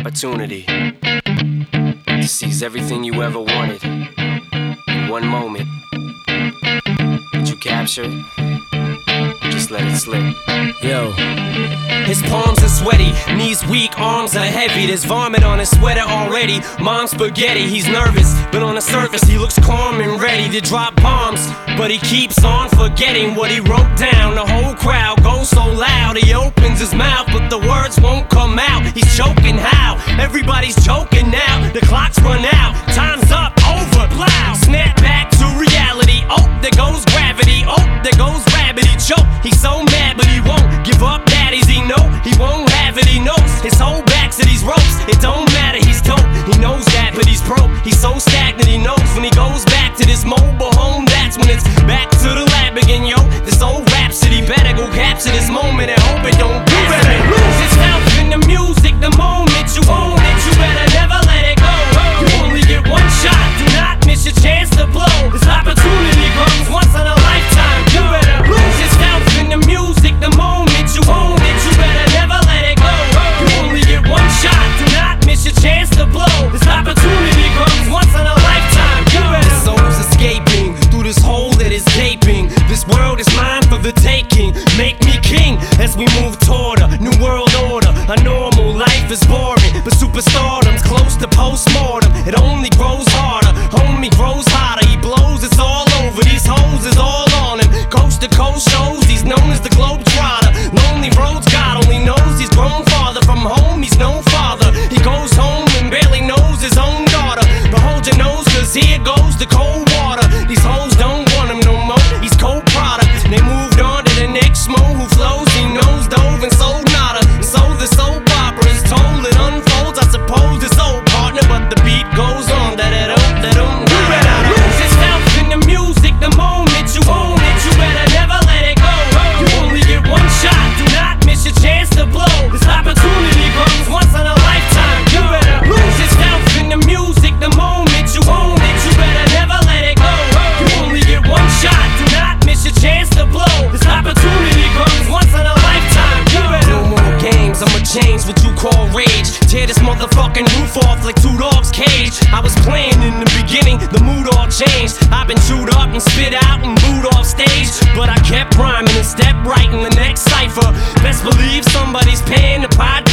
opportunity to seize everything you ever wanted in one moment. Did you capture it? Just let it slip. Yo. His palms are sweaty, knees weak, arms are heavy. There's vomit on his sweater already. Mom's spaghetti, he's nervous, but on the surface he looks calm and ready to drop bombs. But he keeps on forgetting what he wrote down. The whole crowd goes so loud, he opens his mouth, but the words won't come out. He's choking how? Everybody's choking now. The clock's run out, time's up, over, plow. Snap back to reality, oh, there goes gravity. Oh, there goes rabbit, he choke. He's so mad, but he won't give up. Daddies, he know he won't have it, he knows his whole back to these ropes. It don't matter, he's dope, he knows that, but he's broke. He's so stagnant, he knows when he goes back to this mobile home, that's when it's back to the lab again, yo. This old rhapsody better go capture this moment and hope it don't you better lose yourself in the music the moment you own it. You better never let it go. You only get one shot, do not miss your chance to blow. This opportunity comes once in a lifetime. You better lose yourself in the music the moment you own it. You better never let it go. You only get one shot, do not miss your chance to blow. This opportunity comes once in a lifetime. You better. This soul's escaping through this hole that is gaping. This world is mine for the taking. Make me king as we move toward a new world order. A normal life is boring, but superstardom's close to postmortem. It only grows harder, homie grows hotter. He blows, it's all over. These hoes is all on him. Coast to coast shows, he's known as the Globetrotter. Lonely roads, God only knows he's grown farther from home. He's no father. He goes home and barely knows his own daughter. But hold your nose, cause here goes the cold water. These hoes don't want him no more. He's cold product. They moved on to the next mo who flows. He knows dove and sold nada. And so the soap opera is told. It unfolds. I suppose it's old partner, but the beat goes on. You better lose yourself in the music the moment you own it. You better never let it go. You only get one shot. Do not miss your chance to blow. This opportunity comes once in a lifetime. You better lose yourself in the music the moment you own it. You better never let it go. You only get one shot. Do not miss your chance to blow. This opportunity comes once in a lifetime. You better. No more games, I'ma change what you call rage. Tear this motherfucking roof off like two dogs' cage. I was playing in the beginning, the mood all changed. I've been chewed up and spit out and booed off stage, but I kept rhyming and stepped right in the next cipher. Best believe somebody's paying the pot